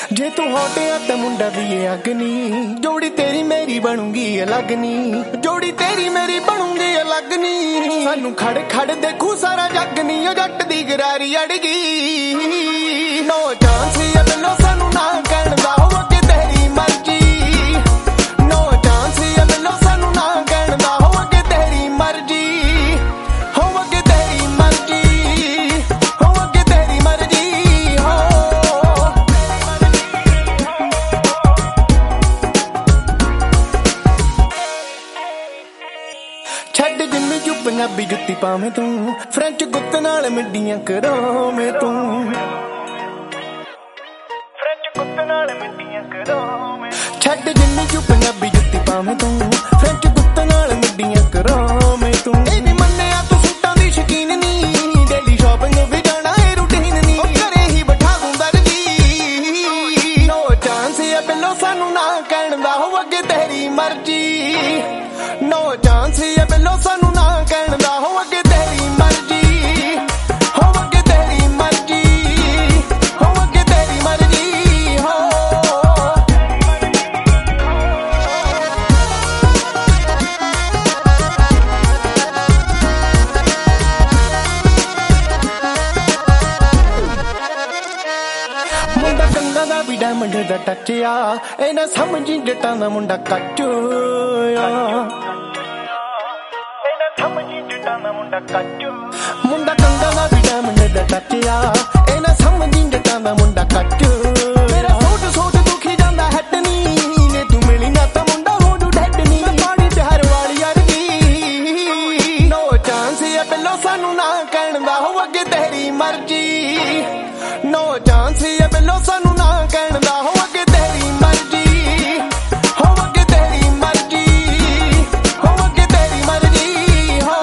जे तू होटिया ते मुंडा भी ये अग्नि, जोड़ी तेरी मेरी बनूंगी अलग नी, जोड़ी तेरी मेरी बनूंगी अलग नी। सानू खड़ खड़ देखू सारा जग नी, ओ जट दी गरारी अड़गी। नो चांस ये बिलो सानू ना कहण दा, हो अगे तेरी मर्जी। नो चांस ये बिलो सानू ना कहण दा, हो अगे तेरी मर्जी। हो अगे तेरी मर्जी, हो अगे तेरी मर्जी। हो छड्ड जिम्मी चू पंजाबी जुत्ती पावें तू, फ्रेंच गुत्त नाल मिड्डियां करावें तू। छड्ड जिम्मी चू पंजाबी जुत्ती पावें तू, फ्रेंच गुत्त नाल मिड्डियां करावें तू। ए नी मन्निया तू सूटां दी शकीन नी, डेली शॉपिंग भी जाना ए रूटीन नी, ओ घरे ही बैठा दूं दर्जी। नो चांस ये बिलो सानू ना कहण दा, हो अगे तेरी मर्जी। नो चांस ये बिलो सानू ना कहण दा, हो अगे तेरी मर्जी। हो अगे तेरी मर्जी, हो अगे तेरी मर्जी। हो मुंडा कंगा दा भी डायमंड दा टच आ, ए ना समझी जटां दा मुंडा कच्च आ। मुंडा कंगा दा भी डायमंड दा टच आ, ए ना समझी जटां दा मुंडा कच्च। मेरा सोच सोच दुखी जांदा हैट नी, जे तू मिली ना तां मुंडा हो जू डैड नी, पानी प्यार वाली अरगी। नो चांस ये बिलो सानू ना कहण दा, हो अगे तेरी मर्जी। नो चांस ये बिलो सानू ना कहण दा, हो अगे तेरी मर्जी। हो अगे तेरी मर्जी, हो अगे तेरी मर्जी। हो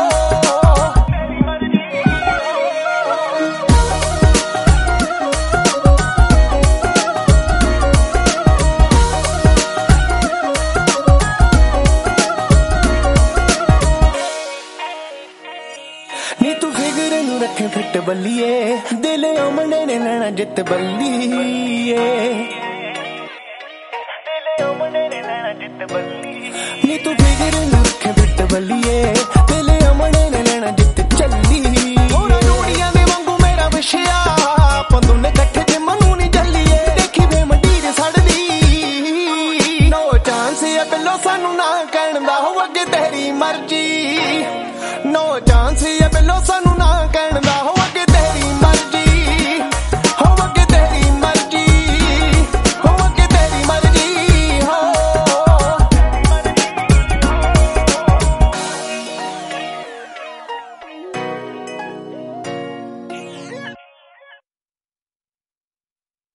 नी तू फिगर नू रखे फिट बल्लीए, दिल अमने ने लेना जित बल्लीए। नी तू फिगर नू रखे फिट बल्लीए,